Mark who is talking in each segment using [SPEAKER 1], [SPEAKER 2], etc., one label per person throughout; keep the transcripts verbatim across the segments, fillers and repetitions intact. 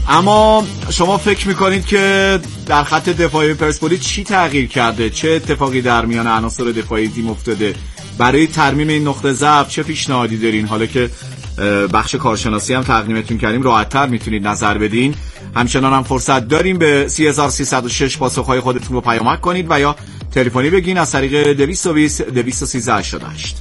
[SPEAKER 1] اما شما فکر میکنید که در خط دفاعی پرسپولیس چی تغییر کرده؟ چه اتفاقی در میان عناصر دفاعی تیم افتاده؟ برای ترمیم این نقطه ضعف چه پیشنهادی دارین؟ حالا که بخش کارشناسی هم تقدیمتون کردیم راحت‌تر میتونید نظر بدین. همچنان هم فرصت داریم به سه هزار سیصد و شش پاسخهای خودتون رو پیامک کنید و یا تلفنی بگین از طریق دویست و بیست دویست و سیزده هشتاد و هشت.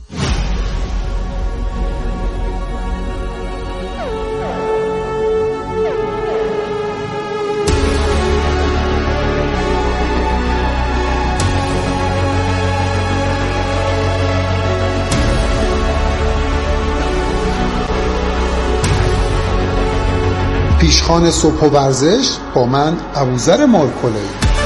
[SPEAKER 2] پیشخوان صبح و ورزش با من ابوذر مارکولایی.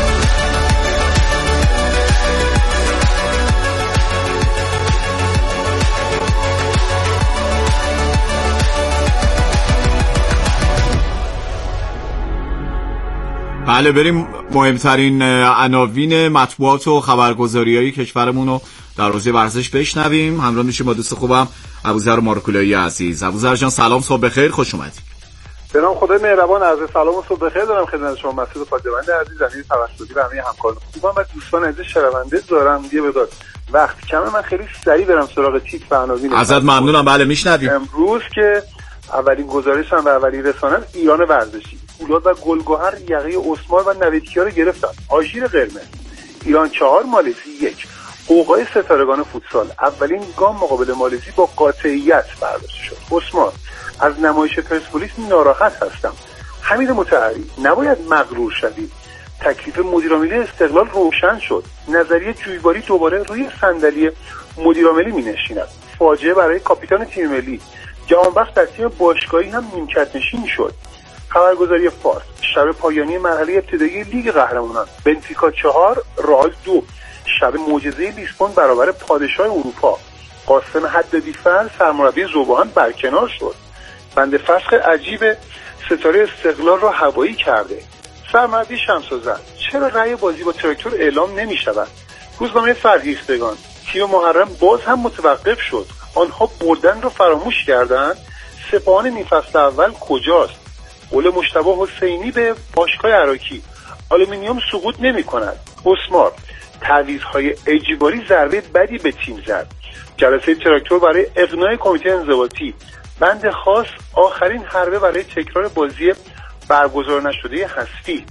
[SPEAKER 1] بله بریم مهمترین عناوین مطبوعات و خبرگزاری‌های کشورمون رو در حوزه ورزش بشنویم. همراه میشیم با دوست خوبم ابوذر مارکولایی عزیز. ابوذر جان سلام، صبح بخیر، خوش اومدید.
[SPEAKER 3] به نام خدای مهربان، عرض سلام و صبح بخیر دارم خدمت شما مسعود فاجعه‌بند عزیز، امیر توسلی و همه همکاران خوبم و دوستان عزیز شنونده. دارم یه مقدار وقت کمه، من خیلی سریع برم سراغ تیپ و عناوین.
[SPEAKER 1] ازت ممنونم. بله میشنویم.
[SPEAKER 3] امروز که اولین گزارش هم و اولین رسانه ایران ورزشی، فولاد و گلگهر یقه اسمار و نویدکیا رو گرفتن. آژیر قرمز، ایران چهار مالزی یک. قوقای ستارگان فوتسال، اولین گام مقابل مالزی با قاطعیت برداشته شد. اسمار، از نمایش پرسپولیس ناراحت هستم. حمید مطهری، نباید مغرور شوید. تکلیف مدیرعاملی استقلال روشن شد. نظریه جویباری دوباره روی صندلی مدیرعاملی می‌نشیند. فاجعه برای کاپیتان تیم ملی. جهانبخش در تیم باشگاهی هم نیمکت نشین شد. خبرگزاری فارس، شب پایانی مرحله ابتدایی لیگ قهرمانان، بنفیکا چهار رئال دو. شب معجزه لیسبون برابر پادشاه اروپا. قاسم حدادی‌فر سرمربی ذوب‌آهن برکنار شد. بند فسخ عجیب ستاره استقلال را هوایی کرده. سرمربی شمس‌آذر، چرا رأی بازی با تراکتور اعلام نمی شود؟ روزنامه فرهیختگان، تیم محرم باز هم متوقف شد. آنها بردن را فراموش کردند. سپاهان نیم فصل اول کجاست؟ قول مجتبی حسینی به باشگاه عراقی، آلومینیوم سقوط نمی کند. اسمار، تعویض‌های اجباری ضربه بدی به تیم زد. جلسه تراکتور برای اقناع کمیته انضباطی. بند خاص، آخرین حربه برای تکرار بازی برگزار نشده حذفی.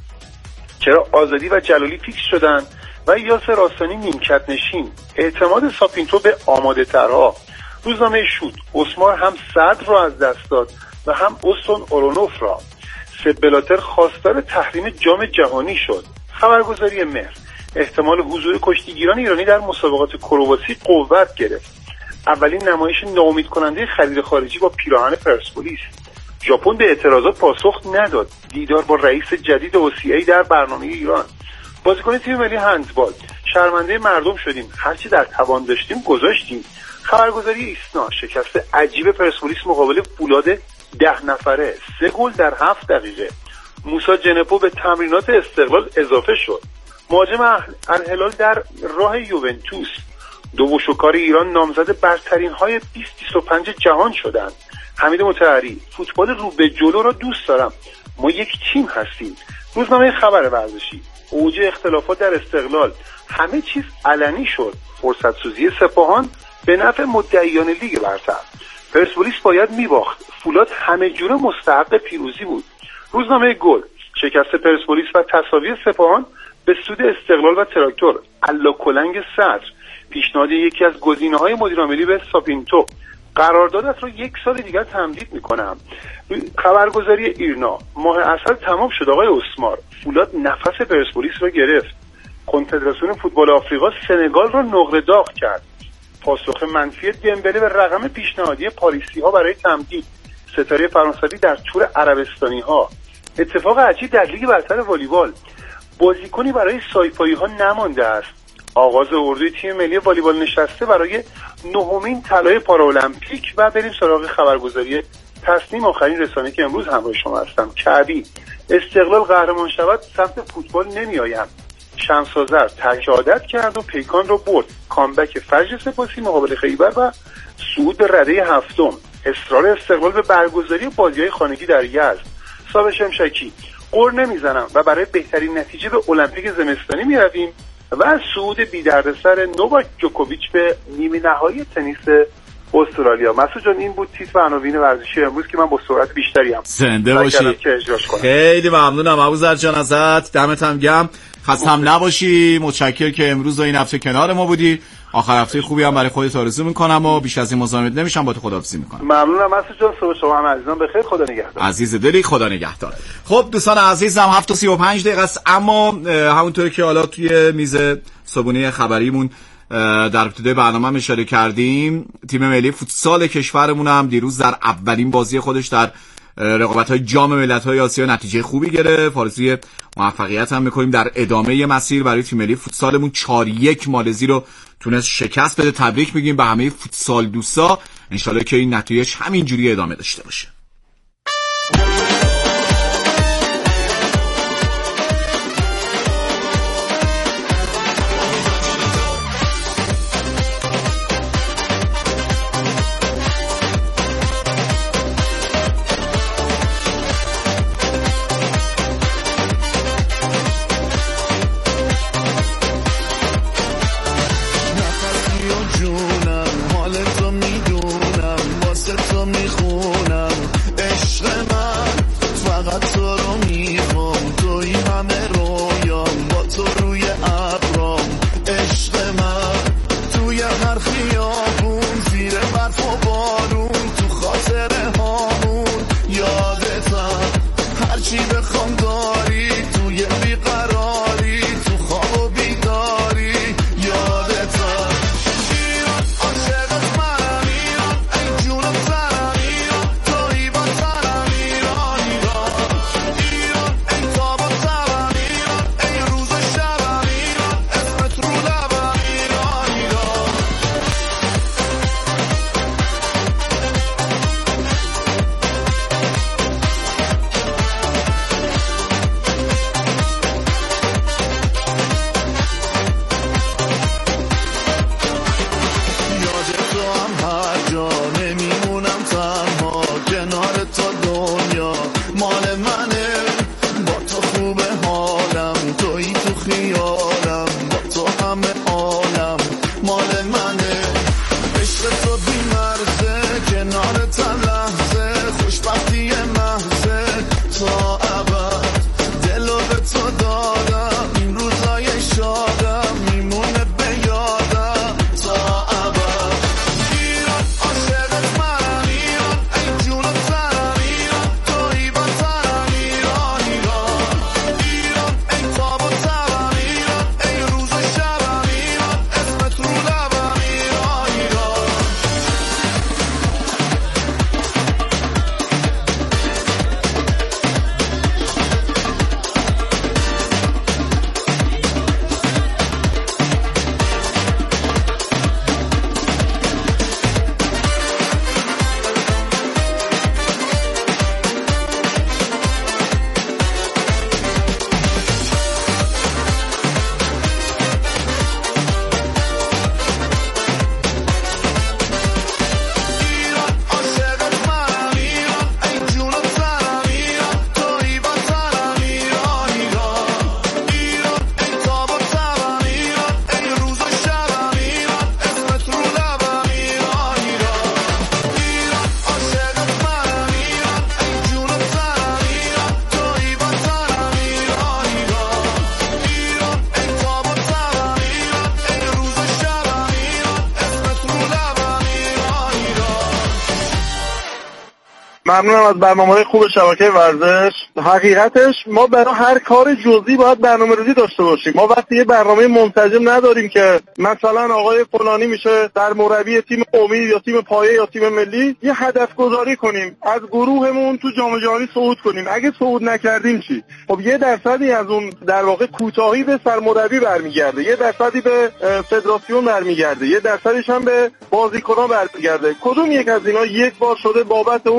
[SPEAKER 3] چرا آزادی و جلالی فیکس شدن و یاسر آستانی نیمکت نشین؟ اعتماد ساپینتو به آماده ترها. روزنامه شوت، اسمار هم صدر را از دست داد و هم استون اورونوف را. سپ بلاتر خواستار تحریم جام جهانی شد. خبرگزاری مهر، احتمال حضور کشتیگیران ایرانی در مسابقات کرواسی قوت گرفت. اولین نمایش ناامید کننده خرید خارجی با پیراهن پرسپولیس. ژاپن به اعتراضات پاسخ نداد. دیدار با رئیس جدید او سی ای در برنامه ایران. بازیکن تیم ملی هندبال، شرمنده مردم شدیم، هرچی در توان داشتیم گذاشتیم. خبرگزاری ایسنا، شکست عجیب پرسپولیس مقابل فولاد ده نفره، سه گل در هفت دقیقه. موسی جنپو به تمرینات استقلال اضافه شد. مهاجم الهلال در راه یوونتوس. دو وشوکار ایران نامزد برترین های بیست بیست و پنج جهان شدند. حمید مطهری، فوتبال رو به جلو را دوست دارم، ما یک تیم هستیم. روزنامه خبر ورزشی، اوج اختلافات در استقلال، همه چیز علنی شد. فرصت سوزی سپاهان به نفع مدعیان لیگ برتر. پرسپولیس باید میباخت، فولاد همه جوره مستحق پیروزی بود. روزنامه گل، شکست پرسپولیس و تساوی سپاهان به سود استقلال و تراکتور. الا کلنگ صدر، پیشنهاد یکی از گزینه‌های مدیرعاملی به ساپینتو، قراردادت رو یک سال دیگر تمدید میکنم. خبرگزاری ایرنا، ماه عسل تمام شد آقای اسمار، فولاد نفس پرسپولیس را گرفت. کنفدراسیون فوتبال آفریقا سنگال را نقره داغ کرد. پاسخ منفی دمبله به رقم پیشنهادی پاریسی‌ها برای تمدید. ستاره فرانسوی در تور عربستانی ها. اتفاق عجیب در لیگ برتر والیبال، بازیکنی برای سایپایی ها نمانده است. آغاز اردوی تیم ملی والیبال نشسته برای نهمین طلای پارالمپیک. و بریم سراغ خبرگزاری تصنیم، آخرین رسانه که امروز همراه شما هستم. کعبی، استقلال قهرمان شود سمت فوتبال نمی آیم. شمس‌آذر ترک عادت کرد و پیکان رو برد. کامبک فجر سپاسی مقابل خیبر و صعود به رده هفتم. اصرار استقلال به برگزاری بازی‌های خانگی در یزد. حساب شمشکی قر نمیزنم و برای بهترین نتیجه به المپیک زمستانی میرویم و از صعود بی دردسر نوواک جوکوویچ به نیمه نهایی تنیس استرالیا. مسعود جان این بود تیتر و عناوین ورزشی امروز که من با سرعت بیشتری هم
[SPEAKER 1] زنده باشی. خیلی ممنونم ابوذر جان ازت، دمت هم گرم، خستم نباشی. متشکرم که امروز و این هفته کنار ما بودی. آخر هفته خوبی هم برای خودت آرزو میکنم و بیش از این مزاحمت نمیشم، با تو خداحافظی میکنم.
[SPEAKER 3] ممنونم مسعود جان، صبح شما هم عزیزان بخیر، خدا نگهدار.
[SPEAKER 1] عزیز دلی، خدا نگهدار. خب دوستان عزیزم، هفت و سی و پنج دقیقه است، اما همونطوری که حالا توی میز صبحونه خبریمون در ابتدای برنامه اشاره کردیم، تیم ملی فوتسال کشورمون هم دیروز در اولین بازی خودش در رقابت‌های جام ملت‌های آسیا نتیجه خوبی گرفت. آرزوی موفقیت هم می‌کنیم در ادامه مسیر برای تیم ملی فوتسالمون. چهار یک مالزی رو تونست شکست بده. تبریک میگیم به همه فوتسال دوستا، انشالله که این نتایج همینجوری ادامه داشته باشه.
[SPEAKER 4] ممنونم از برنامه‌های خوب شبکه ورزش. حقیقتش ما برای هر کار جزئی باید برنامه‌ریزی داشته باشیم. ما وقتی یه برنامه منسجم نداریم که مثلا آقای فلانی میشه در مربی تیم امید یا تیم پایه یا تیم ملی، یه هدف گذاری کنیم از گروهمون تو جام جهانی صعود کنیم. اگه صعود نکردیم چی؟ خب یه درصدی از اون در واقع کوتاهی به سرمربی برمیگرده، یه درصدی به فدراسیون برمیگرده، یه درصدش هم به بازیکنان برمیگرده. کدوم یک از اینا یک بار شده بابت اون هدف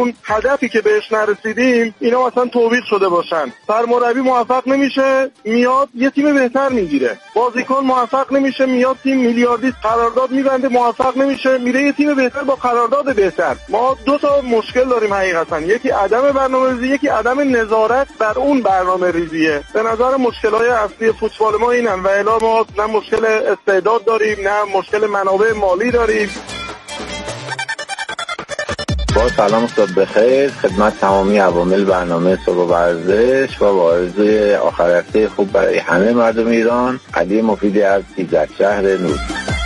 [SPEAKER 4] هدفی که بهش نرسیدیم اینا مثلا توبیخ شده باشن. سرمربی موفق نمیشه میاد یه تیم بهتر میگیره، بازیکن موفق نمیشه میاد تیم میلیاردی قرارداد میبنده، موفق نمیشه میره یه تیم بهتر با قرارداد بهتر. ما دو تا مشکل داریم حقیقتا، یکی عدم برنامه‌ریزی، یکی عدم نظارت بر اون برنامه‌ریزیه. به نظر مشکل‌های اصلی فوتبال ما اینن و الا ما نه مشکل استعداد داریم نه مشکل منابع مالی داریم.
[SPEAKER 5] با سلام صبح بخیر خدمت تمامی عوامل برنامه صبح ورزش و با آرزوی آخر هفته خوب برای همه مردم ایران. علی مفیدی از ایزد شهر نور.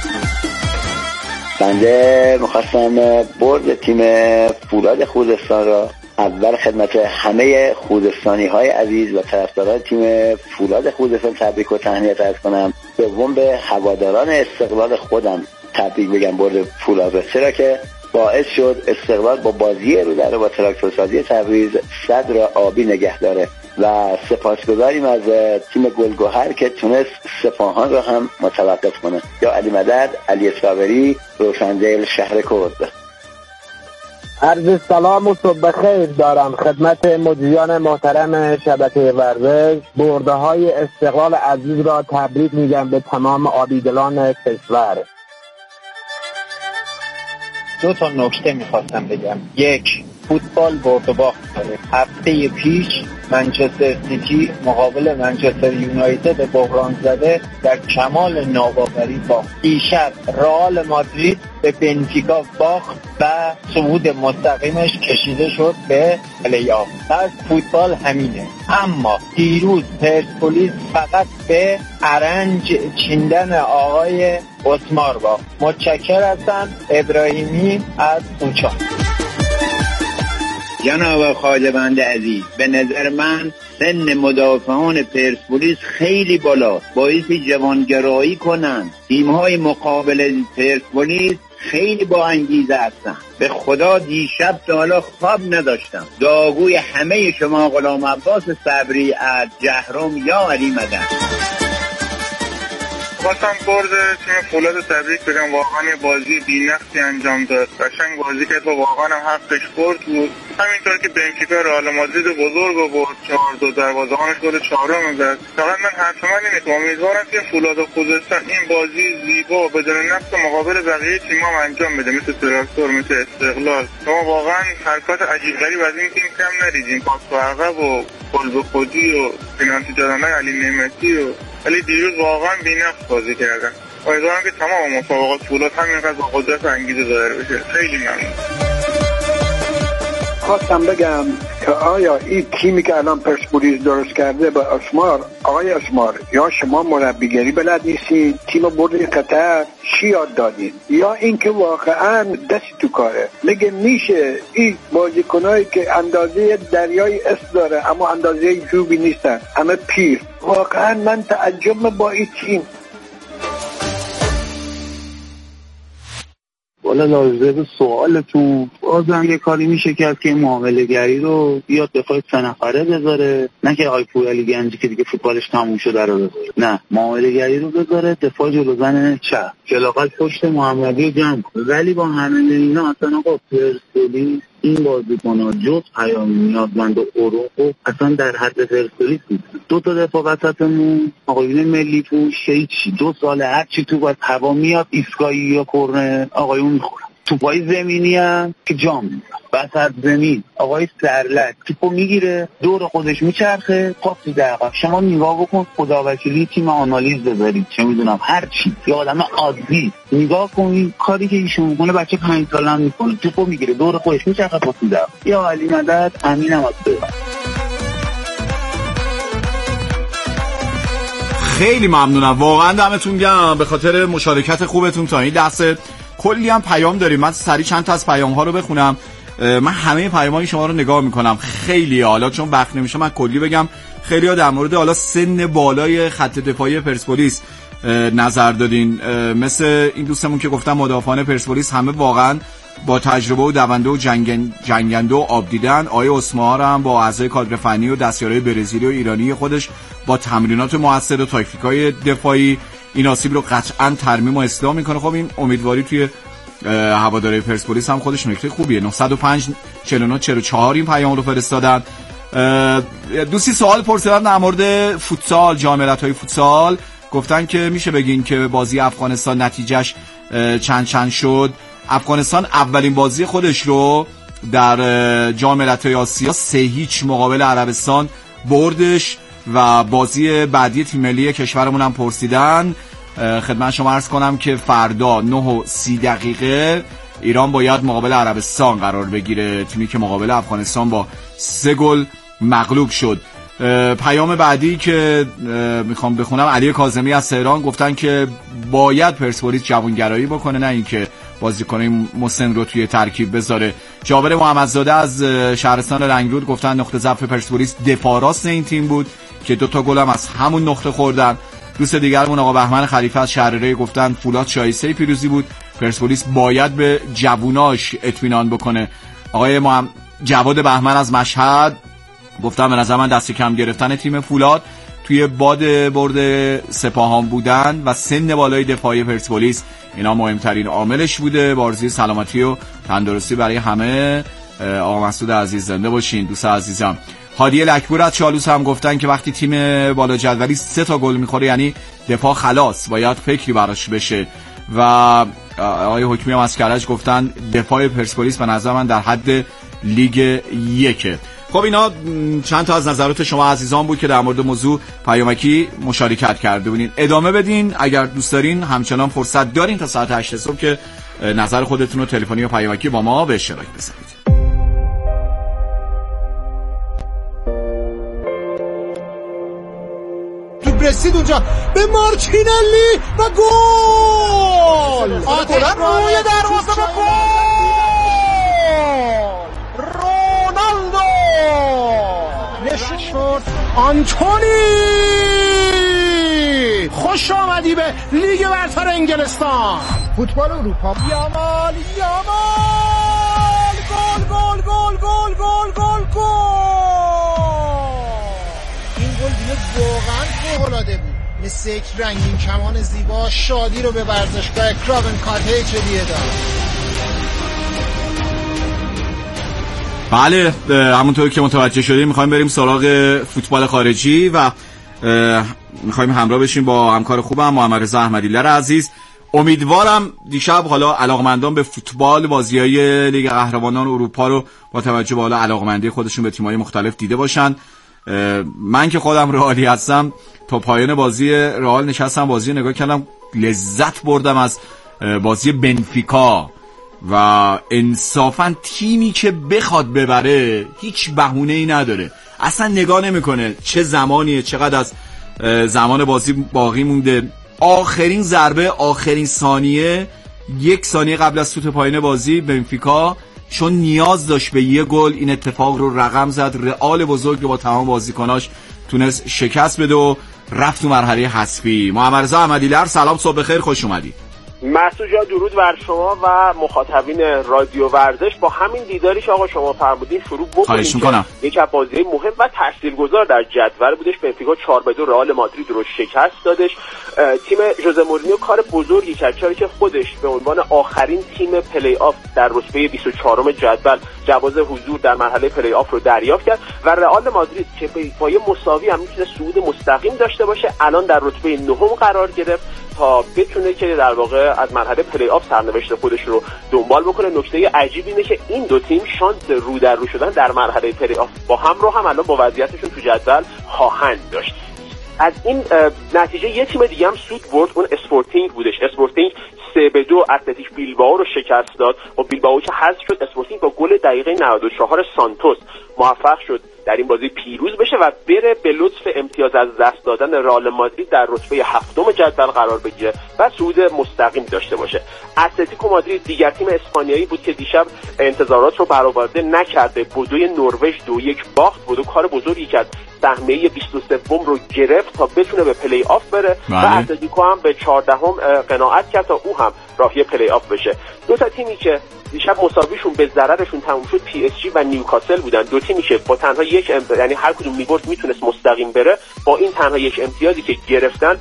[SPEAKER 6] بنده میخواستم برد تیم فولاد خوزستان را اول خدمت همه خوزستانی های عزیز و طرفداران تیم فولاد خوزستان تبریک و تهنیت عرض کنم. دوم به هواداران استقلال خودم تبریک بگم برد فولاد را، چرا که باعث شد استقلال با بازی رو در با تراکتورسازی تبریز صدر را آبی نگه داره و سپاسگزاریم از تیم گلگهر که تونست سپاهان را هم متوقف کنه. یا علی مدد، علی اسفاوری، روشندل، شهر کرد.
[SPEAKER 7] عرض سلام و صبح بخیر دارم خدمت مجریان محترم شبکه ورزش. برده های استقلال عزیز را تبریک میگم به تمام آبیدلان کشور.
[SPEAKER 8] دو تا نکته میخواستم بگم. یک، فوتبال برد و باخت داره. هفته پیش منچستر سیتی مقابل منچستر یونایتد بحران زده در کمال ناباوری باخت. دیشب رئال مادرید به بنفیکا باخت و صعود مستقیمش کشیده شد به پلی‌آف. پس فوتبال همینه. اما دیروز پرسپولیس فقط به ارنج چیندن آقای اسمار باخت. متشکر هستم. ابراهیمی از اوچا.
[SPEAKER 9] جناب خواجه بنده عزیز، به نظر من سن مدافعان پرسپولیس خیلی بالا، باعث جوانگرایی کنن. تیم‌های مقابل پرسپولیس خیلی با انگیزه هستن. به خدا دیشب تا حالا خواب نداشتم. دعاگوی همه شما غلام عباس صبری از جهرم یا علی مدن.
[SPEAKER 4] خواستم برد تیم فولاد تبریک بگم. واقعا یه بازی بی‌نقصی انجام داد، قشنگ بازی کرد و واقعا هم حقش برد بود. همینطور که بنفیکا رئال مادرید بزرگ رو برد چهار دو، دروازه‌بانش گل چهارم زد. فقط من حرف من اینه که امیدوارم که فولاد خوزستان این بازی زیبا بدون نقص مقابل بقیه تیم‌ها انجام بده، مثل تراکتور، مثل استقلال. شما واقعا حرکات عجیب غریب از این تیم کم ندیدین، پاس به عقب و گل به خودی و پنالتی دادن علی نعمتی و ولی دیروز واقعا بی‌نقص بازی کردن. امیدوارم که تمام مسابقات فولاد همینقدر با قدرت و انگیزه ظاهر بشه. خیلی ممنون.
[SPEAKER 3] خواستم بگم که آیا این تیمی که الان پرسپولیس درست کرده با اسمار، آقای اسمار، یا شما مربیگری بلد نیستین، تیم بردین قطر چی یاد دادین، یا اینکه واقعا دستی تو کاره؟ مگه میشه این بازیکنایی که اندازه دریای اس داره اما اندازه جوبی نیستن، همه پیر؟ واقعا من تعجب با این تیم.
[SPEAKER 10] والا لازمه به سوال تو بازم یه کاری میشه کرد که معامله گری رو بیاد دفاع سه نفره بذاره، نه که آی پویالی گنجی که دیگه فوتبالش تموم شده رو بذاره، نه معامله گری رو بذاره دفاع جلو زن چپ کلاقت پشت محمدی جمع. ولی با همه اینا اصلا آقا پرسپولیس این بازیکن‌ها جز پیام نیازمند و اوروخو اصلا در حد پرسپولیس نیست. دو تا دفاع وسطمون آقایون ملی پوش هیچی، دو ساله هر چی تو باید هوا میاد ایستگاهی یا کرنر آقایون میخورن. توپای زمینی هم که جام میزن وسط زمین آقای سرلک توپو میگیره دور خودش میچرخه پاس دقیقه. شما نگاه بکن خداوکیلی تیم آنالیز بذارید چه میدونم هر چی یه آدم عادی نگاه کنید کاری که ایشون میکنه بچه پنج ساله هم میکنه، توپو میگیره دور خودش میچرخه پاس دقیقه. یا علی مدد امینم از بگم.
[SPEAKER 1] خیلی ممنونم واقعا، دمتون گرم به خاطر مشارکت خوبتون تا این لحظه. کلی هم پیام داریم، من سریع چند تا از پیام ها رو بخونم. من همه پیام های شما رو نگاه میکنم، خیلی حالا چون وقت نمیشه من کلی بگم. خیلی ها در مورد حالا سن بالای خط دفاعی پرسپولیس نظر دادین، مثل این دوستمون که گفتم مدافعان پرسپولیس همه واقعا با تجربه و دونده و جنگن جنگنده و آب دیدن. آیه اسمار هم با اعضای کادر فنی و دستیارای برزیلی و ایرانی خودش با تمرینات موثر و تاکتیکای دفاعی این آسیب رو قطعاً ترمیم و اصلاح میکنه. خب این امیدواری توی هواداری پرسپولیس هم خودش نکته خوبیه. نه صفر پنج چهل و نه چهل و چهار این پیام رو فرستادن. دوستی سوال پرسیدن در مورد فوتسال، جام ملت‌های فوتسال. گفتن که میشه بگین که بازی افغانستان نتیجهش چند چند شد. افغانستان اولین بازی خودش رو در جام ملت‌های آسیا سه هیچ مقابل عربستان بردش و بازی بعدی تیم ملی کشورمون هم پرسیدن. خدمت شما عرض کنم که فردا نه و سی دقیقه ایران باید مقابل عربستان قرار بگیره، تیمی که مقابل افغانستان با سه گل مغلوب شد. پیام بعدی که میخوام بخونم علی کاظمی از تهران گفتن که باید پرسپولیس جوانگرایی بکنه، نه اینکه بازیکن مسن رو توی ترکیب بذاره. جابر محمدزاده از شهرستان رنگرود گفتن نقطه ضعف پرسپولیس دفاع راست این تیم بود که دو تا گل هم از همون نقطه خوردن. دوست دیگرمون آقا بهمن خلیفه از شهرره گفتن فولاد شایسته پیروزی بود، پرسپولیس باید به جووناش اطمینان بکنه. آقای محمد جواد بهمن از مشهد گفتم به نظر من دست کم گرفتن تیم فولاد توی باد برد سپاهان بودن و سن بالای دفاعی پرسپولیس اینا مهمترین عاملش بوده. بارزی سلامتی و تندرستی برای همه. آقا مسعود عزیز زنده باشین. دوست عزیزم هادی لکپور از چالوس هم گفتن که وقتی تیم بالا جدولی سه تا گل میخوره یعنی دفاع خلاص، باید فکری براش بشه. و آقای حکمی هم از کرج گفتن دفاع پرسپولیس به نظر من در حد لیگ یکه. خب اینا چند تا از نظرات شما عزیزان بود که در مورد موضوع پیامکی مشارکت کرده بودین. ادامه بدین اگر دوست دارین، همچنان فرصت دارین تا ساعت هشت صبح که نظر خودتون رو تلفنی و پیامکی با ما به اشتراک بذارید.
[SPEAKER 11] رسید اونجا به مارچینلی و گل. آتش روی دروازه و گل. رونالدو نشون شد. آنتونی خوش آمدی به لیگ برتر انگلستان. فوتبال اروپا. یامال یامال گل گل گل گل گل گل گل. این گل دیگه واقعا فوق‌العاده بود. مثل یک رنگین کمان زیبا شادی رو به ورزشگاه کراون کاتیج هدیه داد.
[SPEAKER 1] بله همونطور که متوجه شدیم میخوایم بریم سراغ فوتبال خارجی و میخوایم همراه بشیم با همکار خوبم محمد رضا احمدی‌لر عزیز. امیدوارم دیشب حالا علاقمندان به فوتبال بازی‌های لیگ قهرمانان اروپا رو با توجه به حالا علاقمندی خودشون به تیم‌های مختلف دیده باشن. من که خودم رئالی هستم تا پایان بازی رئال نشستم بازی نگاه کردم، لذت بردم از بازی بنفیکا و انصافا تیمی که بخواد ببره هیچ بهونه‌ای نداره، اصلا نگاه نمیکنه چه زمانیه، چقدر از زمان بازی باقی مونده. آخرین ضربه آخرین ثانیه، یک ثانیه قبل از سوت پایان بازی بنفیکا چون نیاز داشت به یه گل این اتفاق رو رقم زد. رئال بزرگ با تمام بازیکناش تونست شکست بده و رفت تو مرحله حذفی. محمد رضا احمدی‌لر سلام، صبح بخیر، خوش اومدی.
[SPEAKER 12] مسعود جان درود بر شما و مخاطبین رادیو ورزش. با همین دیداری که آقا شما فرمودین شروع بکنیم. یک از بازی مهم و تاثیرگذار در جدول بودش. بنفیکا چهار به دو رئال مادرید رو شکست دادش. تیم ژوزه مورینیو کار بزرگی کرد، چرا که خودش به عنوان آخرین تیم پلی آف در رتبه بیست و چهارم جدول جواز حضور در مرحله پلی آف رو دریافت کرد و رئال مادرید که با یه مساوی هم میتونه صعود مستقیم داشته باشه الان در رتبه نهم قرار گرفت تا بتونه که در واقع از مرحله پلی آف سرنوشت خودش رو دنبال بکنه. نکته عجیب اینه که این دو تیم شانس رو در رو شدن در مرحله پلی آف با هم رو هم الان با وضعیتشون تو جدول خواهند داشت. از این نتیجه یه تیم دیگه هم سود برد، اون اسپورتینگ بودش. اسپورتینگ سه به دو اتلتیک بیلبائو رو شکست داد و بیلبائو که حذف شد، اسپورتینگ با گل دقیقه نود و چهار سانتوس موفق شد در این بازی پیروز بشه و بره به لطف امتیاز از دست دادن رئال مادرید در رتبه هفتم جدول قرار بگیره و صعود مستقیم داشته باشه. اتلتیکو مادرید دیگر تیم اسپانیایی بود که دیشب انتظارات رو برآورده نکرده، بودوی نروژ دو یک باخت. بودو کار بزرگی کرد، سهمیه بیست و سوم رو گرفت تا بتونه به پلی آف بره بله. و اتلتیکو هم به چهاردهم قناعت کرد تا او هم راهی پلی آف بشه. دو تا تیمی که دیشب مساویشون به ضررشون تموم شد. پی اس جی و نیوکاسل بودن، دو تیمی که با تنها یک ام... یعنی هر کدوم می‌برد میتونست مستقیم بره، با این تنها یک امتیازی که گرفتن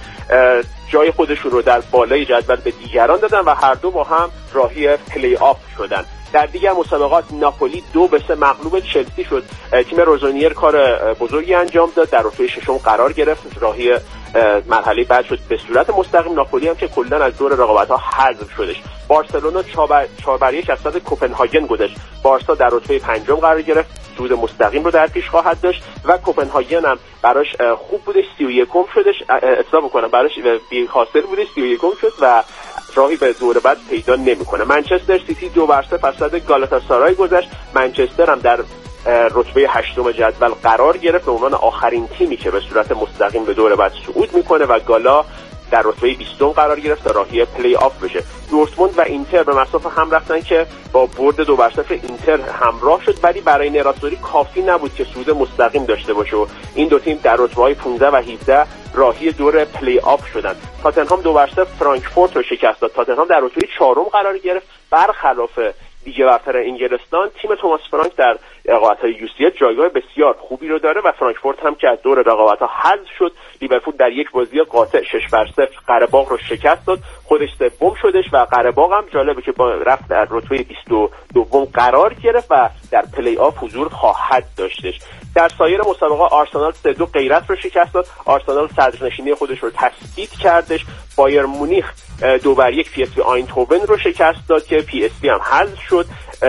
[SPEAKER 12] جای خودشون رو در بالای جدول به دیگران دادن و هر دو با هم راهی پلی آف شدن. در دیگر مسابقات ناپولی دو به سه مغلوب چلسی شد. تیم روزونیر کار بزرگی انجام داد، در رتبه ششم قرار گرفت، راهی مرحله بعد شد به صورت مستقیم. ناپولی هم که کلا از دور رقابت‌ها حذف شدش. بارسلونا چهار بر یک از صد کوپنهاگن گذشت. بارسا در رتبه پنجم قرار گرفت، صعود مستقیم رو در پیش خواهد داشت و کوپنهاگن هم براش خوب بودش، سی و یکم شدش. اصلاح بکنم براش بی حاصل بودش، سی و یکم شد و راهی به دور بعد پیدا نمیکنه. منچستر سیتی دو بر صفر از صد گالاتاسارای گذشت. منچستر هم در رتبه هشتم جدول قرار گرفت به عنوان آخرین تیمی که به صورت مستقیم به دور بعد صعود میکنه و گالا در رتبه بیستم قرار گرفت تا راهی پلی آف بشه. دورتموند و اینتر به مسافه هم رفتن که با برد دو بر صفر اینتر همراه شد، ولی برای نراسوری کافی نبود که صعود مستقیم داشته باشه و این دو تیم در رتبه‌های پانزده و هفده راهی دور پلی آف شدن. تاتنهام دو بر صفر فرانکفورت رو شکست داد. تاتنهام در رتبه چهارم قرار گرفت. برخلاف لیگ برتر انگلستان، تیم توماس فرانک در رقابت‌های یو سی ال جایگاه بسیار خوبی رو داره و فرانکفورت هم که از دور رقابت‌ها حذف شد. لیورپول در یک بازی قاطع شش بر صفر قره‌باغ رو شکست داد، خودش سوم شدش و قره‌باغ هم جالبه که با رفت در رتبه بیست و دو قرار گرفت و در پلی آف حضور خواهد داشتش. در سایر مسابقات آرسنال سه دو غیرت رو شکست داد. آرسنال صدرنشینی خودش رو تثبیت کردش. بایر مونیخ دو بر یک پی اس وی آینتوون رو شکست داد که پی اس وی هم حذف شد.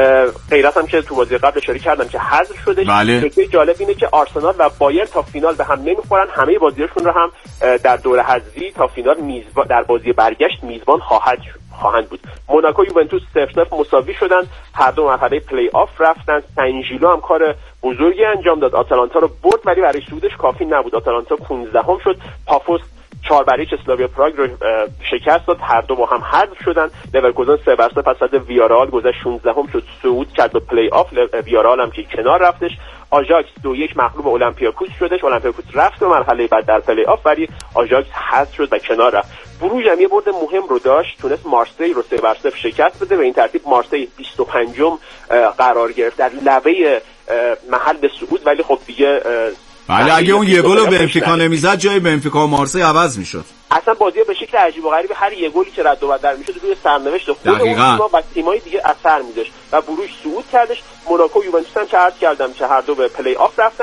[SPEAKER 12] غیرت هم که تو بازی قبل اشاره کردم که حذف شدش. نکته جالب اینه که آرسنال و بایر تا فینال به هم نمیخورن، همه بازیاشون رو هم در دوره حذفی تا فینال میزبان در بازی برگشت میزبان خواهد خواهند بود. موناکو یوونتوس صفر صفر مساوی شدن، هر دو مرحله پلی آف رفتن. سن ژیلو هم کار بزرگی انجام داد، آتالانتا رو برد ولی برای صعودش کافی نبود. آتالانتا پانزدهم شد. پافوس چهار بر یک اسلاویا پراگ رو شکست داد، هر دو با هم حذف شدن. لورکوزن سه بر صفر از صد ویارال گذشت، شانزدهم شد، صعود کرد به پلی آف. ویارال هم که کنار رفتش. آژاکس دو یک مغلوب اولمپیاکوس شدش. اولمپیاکوس رفت به مرحله بعد در پلی آف ولی آژاکس حذف شد و کنار رفت. بروژ هم یه برد مهم رو داشت، تونست مارسی رو سه بر صفر شکست بده. به این ترتیب مارسی بیست و پنجم قرار گرفت در لبه محل صعود، ولی خب دیگه
[SPEAKER 1] بله اگه اون یه گل رو بنفیکا نمیزد جای بنفیکا و مارسی عوض میشد.
[SPEAKER 12] اصلا بازی به شکل عجیب و غریبی هر یه گلی که رد و بدل میشد روی سرنوشت خود اون تیم‌ها و تیم‌های دیگه اثر میذاشت و بروژ صعود کردش. موناکو یوونتوس هم که عرض کردم که هر دو به پلی آف رفتن.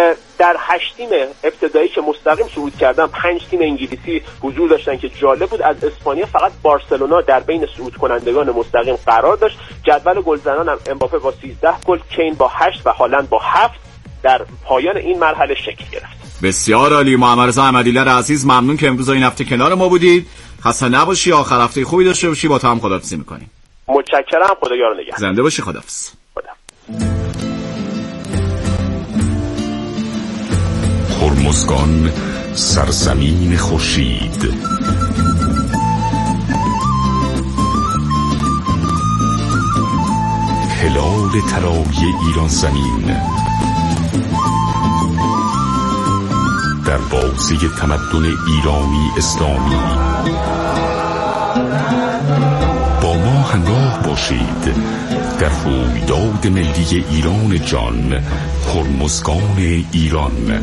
[SPEAKER 12] در هشت تیم ابتدایی که مستقیم صعود کردن پنج تیم انگلیسی حضور داشتن که جالب بود. از اسپانیا فقط بارسلونا در بین صعود کنندگان مستقیم قرار داشت. جدول گلزنان هم امباپه با سیزده گل، کین با هشت و هالند با هفت در پایان این مرحله شکل گرفت.
[SPEAKER 1] بسیار عالی. محمد رضا احمدی‌لر عزیز ممنون که امروز این هفته کنار ما بودید. خسته نباشی، آخر هفته خوبی داشته باشی. با تو هم خداحافظی می‌کنیم.
[SPEAKER 12] متشکرم، خدا یار و نگهدار.
[SPEAKER 1] زنده باشی، خداحافظ.
[SPEAKER 12] خدا.
[SPEAKER 13] هرمزگان سرزمین خورشید، هلال طلایی ایران زمین، در بازی تمدن ایرانی اسلامی با ما همراه باشید در رویداد ملی ایران جان، هرمزگان ایران.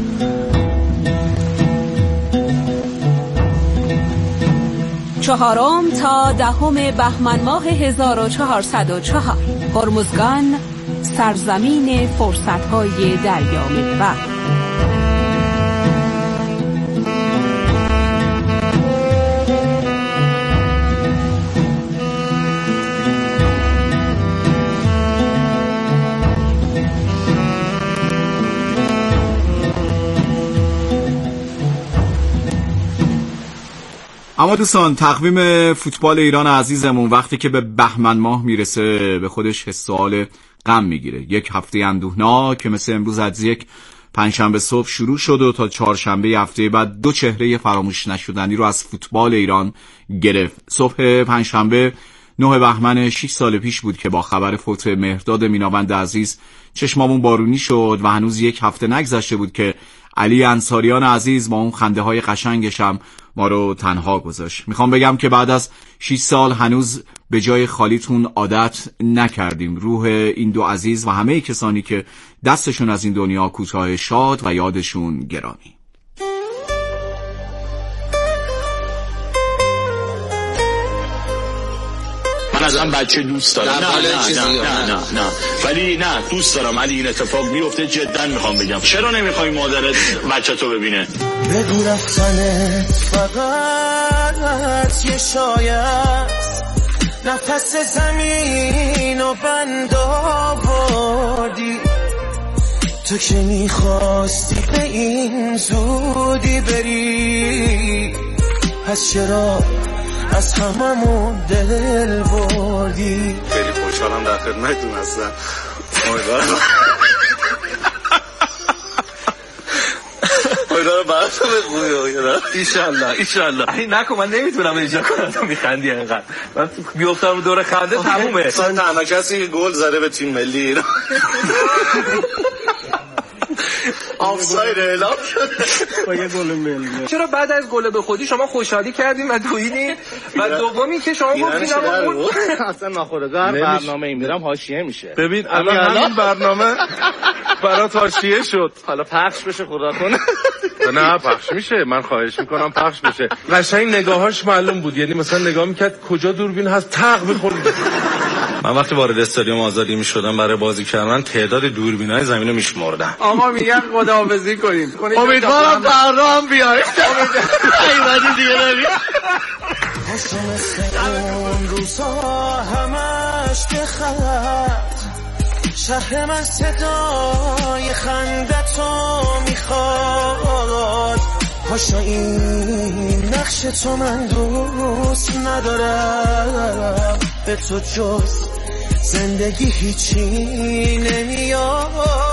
[SPEAKER 14] چهارم تا دهم بهمن ماه هزار و چهارصد و چهار، هرمزگان سرزمین فرصت‌های دریا محور.
[SPEAKER 1] اما دوستان، تقویم فوتبال ایران عزیزمون وقتی که به بهمن ماه میرسه به خودش حس و حال غم میگیره. یک هفته اندوهناک که مثل امروز از یک پنجشنبه صبح شروع شد و تا چهارشنبه هفته بعد دو چهره فراموش نشدنی رو از فوتبال ایران گرفت. صبح پنجشنبه نه بهمن شش سال پیش بود که با خبر فوت مهرداد میناوند عزیز چشمامون بارونی شد و هنوز یک هفته نگذشته بود که علی انصاریان عزیز با اون خنده های قشنگش هم ما رو تنها گذاشت. میخوام بگم که بعد از شش سال هنوز به جای خالیتون عادت نکردیم. روح این دو عزیز و همه کسانی که دستشون از این دنیا کوتاه شاد و یادشون گرامی.
[SPEAKER 15] من از هم بچه دوست دارم. نه نه نه نه نه نه ولی نه دوست دارم ولی این اتفاق میفته جدا میخوام بگم چرا نمیخوای مادرت بچه تو ببینه؟
[SPEAKER 16] بگو رفتنت فقط یه شاید نفس زمین و بند آوردی تو که میخواستی به این زودی بری پس چرا از هممون دل بردی؟
[SPEAKER 15] خیلی خوشحالم در خدمتتون هستم. امیدوارم امیدوارم براتون خوبی باشه. ایشالله ایشالله. این نکن من نمیتونم اجرا کنم تو میخندی اینقدر. من بیافتم دور خنده تمومه. اصلا تنها کسی گل زده به تیم ملی ایران. آفساید اعلام شده با یه گل ملی.
[SPEAKER 17] چرا بعد از گل به خودی شما خوشحالی کردین و دویدین و دومی که شما گفتین آقا
[SPEAKER 18] اصلا ناخودآگاه برنامه این میرم حاشیه میشه.
[SPEAKER 17] ببین الان همین برنامه برات حاشیه شد.
[SPEAKER 18] حالا پخش بشه خدا کنه.
[SPEAKER 17] نه پخش میشه، من خواهش میکنم پخش بشه. قشنگ نگاهاش معلوم بود، یعنی مثلا نگاه میکرد کجا دوربین هست تق بخورد.
[SPEAKER 15] من وقتی وارد استادیوم آزادی میشدم برای بازی کردن تعداد دوربینای زمینو میشمردم.
[SPEAKER 17] آقا میگن خداحافظی کنیم.
[SPEAKER 18] امیدوارم برنامه بیای.
[SPEAKER 16] ایوادی دیگه نبی. اون روزا همش به خط شهر من صدای خندتو میخواد. پاشا این نقش تو من دوست ندارم، به تو جز زندگی هیچی نمیاد.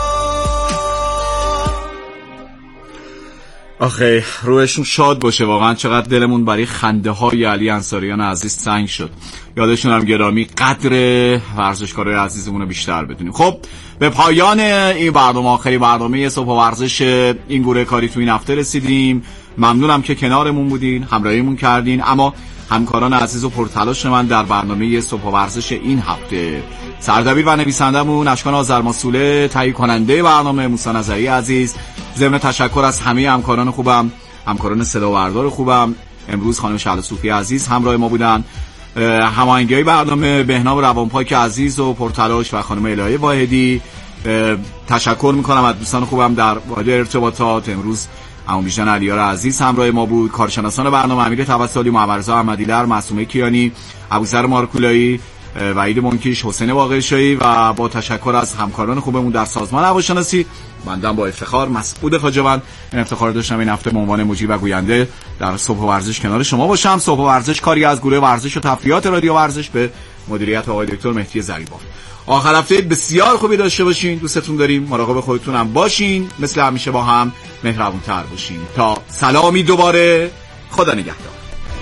[SPEAKER 1] آخه روحشون شاد باشه، واقعا چقدر دلمون برای خنده های علی انصاریان عزیز تنگ شد. یادشون هم گرامی. قدر ورزشکارای عزیزمون رو بیشتر بدونیم. خب به پایان این برنامه، آخری برنامه صبح ورزش این گروه کاری تو این هفته رسیدیم. ممنونم که کنارمون بودین، همراهیمون کردین. اما همکاران عزیز و پرتلاش من در برنامه صبح ورزش این هفته، سردبیر و نویسندمون اشکان آذرماسوله، تهیه کننده برنامه موسی نظری عزیز، ضمن تشکر از همه همکاران خوبم، همکاران صداوردار خوبم. امروز خانم شهلا صوفی عزیز همراه ما بودن. هماهنگی برنامه بهنام روانپاک عزیز و پرتلاش و خانم الهه واحدی. تشکر میکنم از دوستان خوبم در واحد ارتباطات. امروز عمو بیژن علیار عزیز همراه ما بود. کارشناسان برنامه امیر توسلی، محمدرضا احمدی‌لر، معصومه کیانی، ابوذر مارکولایی، وحید منکیش، حسین واقع‌شایی و با تشکر از همکاران خوبمون در سازمان هواشناسی. بنده با افتخار مسعود خواجه‌وند این افتخار داشتم این هفته به عنوان مجری و گوینده در صبح ورزش کنار شما باشم. صبح ورزش کاری از گروه ورزش و تفریحات رادیو ورزش به مدیریت آقای دکتر مهدی زریبان. آخر هفته بسیار خوبی داشته باشین. دوستتون داریم. مراقب خودتون هم باشین. مثل همیشه با هم مهربون‌تر باشین. تا سلامی دوباره. خدا نگهدار.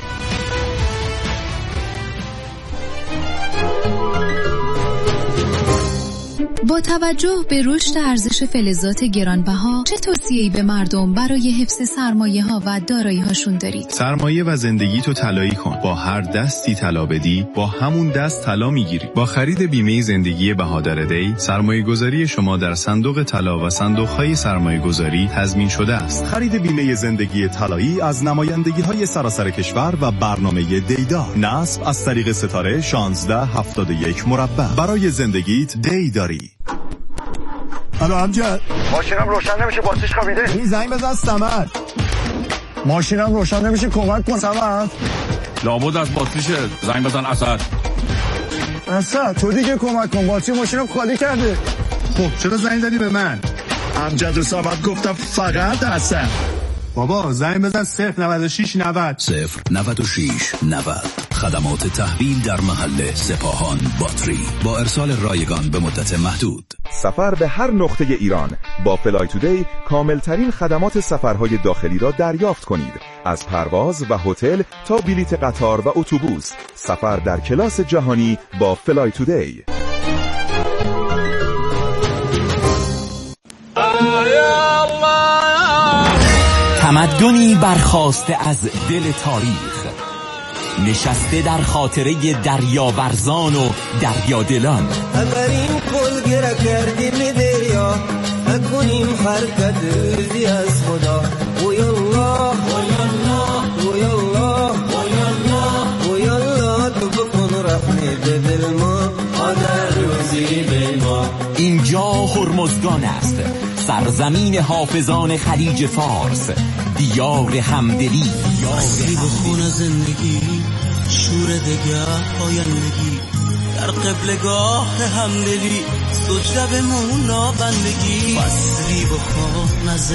[SPEAKER 19] با توجه به رشد ارزش فلزات گرانبها، چه توصیه‌ای به مردم برای حفظ سرمایه‌ها و دارایی‌هاشون دارید؟
[SPEAKER 20] سرمایه و زندگی تو طلایی کن. با هر دستی طلا بدی، با همون دست طلا میگیری. با خرید بیمه زندگی بهادر دی، سرمایه‌گذاری شما در صندوق طلا و صندوق‌های سرمایه‌گذاری تضمین شده است.
[SPEAKER 21] خرید بیمه زندگی طلایی از نمایندگی‌های سراسر کشور و برنامه دیدا. نصب از طریق ستاره شانزده هفتاد و یک مربع. برای زندگیت دی داری. الو امجد،
[SPEAKER 22] ماشینم روشن نمیشه، باتریش خوابیده.
[SPEAKER 21] این زنگ بزن صمد. ماشینم روشن نمیشه، کمک کن صمد.
[SPEAKER 15] لابد از باتریشه، زنگ بزن اسد.
[SPEAKER 21] اسد تو دیگه کمک کن، باتری ماشینم خالی کرده. خب چرا زنگ زدی به من؟ امجد و صمد گفتم فقط اسد. بابا زنگ بزن صفر نود و شش نود.
[SPEAKER 23] صفر نود و شش نود. خدمات تحویل در محل سپاهان باتری با ارسال رایگان به مدت محدود.
[SPEAKER 24] سفر به هر نقطه ایران با فلای تودی کاملترین خدمات سفرهای داخلی را دریافت کنید. از پرواز و هتل تا بلیت قطار و اتوبوس، سفر در کلاس جهانی با فلای تودی.
[SPEAKER 25] تمدنی برخاسته از دل تاریخ،
[SPEAKER 2] نشسته در خاطره دریاورزان و دریادلان.
[SPEAKER 16] اگر این کل گره کردیم دریا نکنیم حرکت روزی از خدا. اوی الله اوی الله اوی الله اوی الله اوی الله تو بکن رحمی به دل ما آدر روزی به ما.
[SPEAKER 2] اینجا هرمزگان است، سرزمین حافظان خلیج فارس، دیار همدلی،
[SPEAKER 16] بستی بخون زندگی، شور دگر پایندگی، در قبلگاه همدلی، سجده به مولا بندگی. بستی بخون